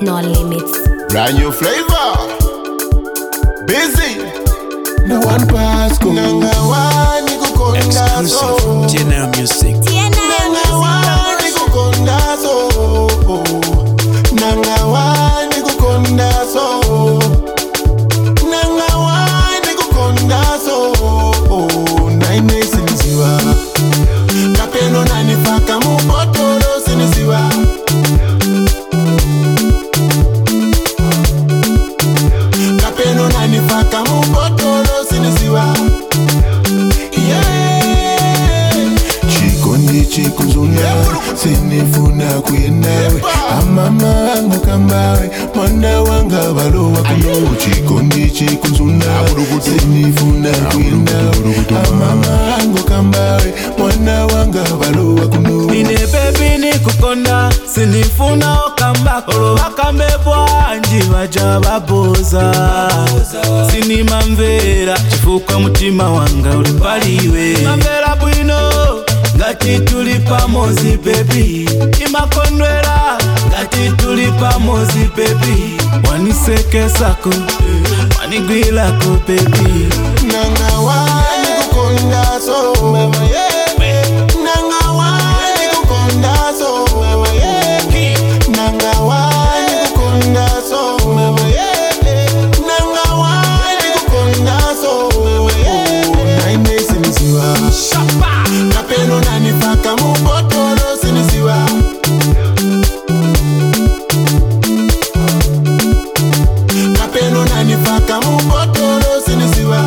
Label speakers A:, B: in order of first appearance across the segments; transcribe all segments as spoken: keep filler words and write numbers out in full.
A: no limits.
B: Brand new flavor. Busy.
C: No one pass go.
B: Nanga wani kukonda so.
D: Exclusive General Music.
B: Nanga wani kukonda so. Nanga wani kukonda so. Nanga wani kukonda so. Naime sinisiwa. Kapeno nanifaka mubotolo sinisiwa. Kapeno nanifaka mubotolo sinisiwa. Chikondi chikuzuna sinifuna kuyenawe amama angu kambawe mwana wanga balowa kuno. Chikondi chikuzuna sinifuna kuyenawe amama angu kambawe mwana wanga balowa kuno.
D: Nine baby ni kukonda sinifuna okamba olo bakambe bwanji baja baboza sini mamvera chifuka mutima wanga uli paliwe mamvera bwino ngati tuli pamozi baby imakondwera ngati tuli pamozi baby wanisekesako wanigwilako baby
B: Nanga wani kukonda so mama yeah. Nanga wani kukonda so mama yeah. Nanga wani kukonda so mama yeah. Nanga wani kukonda so mama yeah. Naime sinisiwa. Kapeno nanifaka mubotolo sinisiwa. Kapeno nanifaka mubotolo sinisiwa.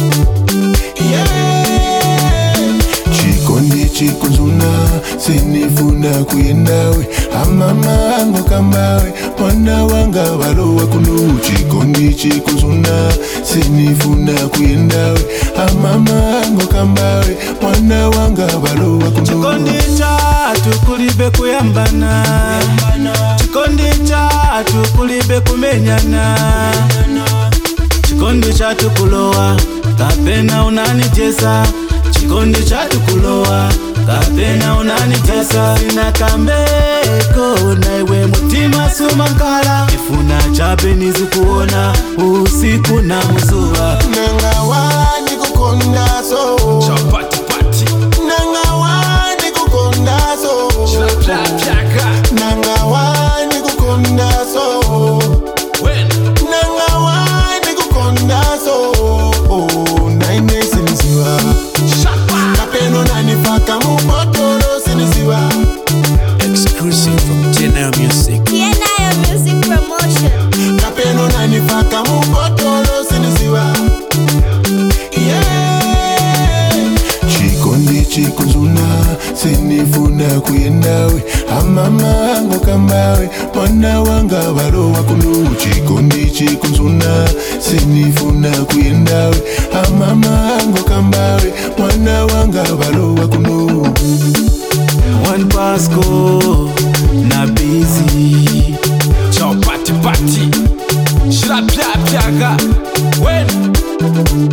B: Chikondi chikunzuna sinifuna kuyenawe amama angu kambawe mwana wanga balowa kuno. Chikondi chikunzuna sinifuna kuyenawe amama angu kambawe mwana wanga balowa kuno.
D: Chikondi chatu kulibe kuyambana Chikondi chatu kulibe kumenyana Chikondi chatu kulowa kapena unanitesa Chikondi chatu kulowa kapena unanitesa Sina kambeko na iwe mutima sumankala Ifuna chape nizikuona usiku na mzuwa
B: Nanga wani kukonda so
D: Chapati pati
B: Nanga wani kukonda so Nanga wani kukonda so Nanga wani kukonda so Naime sinisiwa. Kapeno nanifaka mubotolo sinisiwa.
D: Exclusive from General Music.
A: General Music Promotion.
B: Kapeno nanifaka mubotolo sinisiwa. Chikondi chikunzuna sinifuna kuyenawe amama angu kambawe mwana wanga balowa kuno. Chikondi chikunzuna sinifuna kuyenawe amama angu kambawe mwana wanga balowa kuno.
D: One Pasco na busy Chapati pati Shira pya pya ka When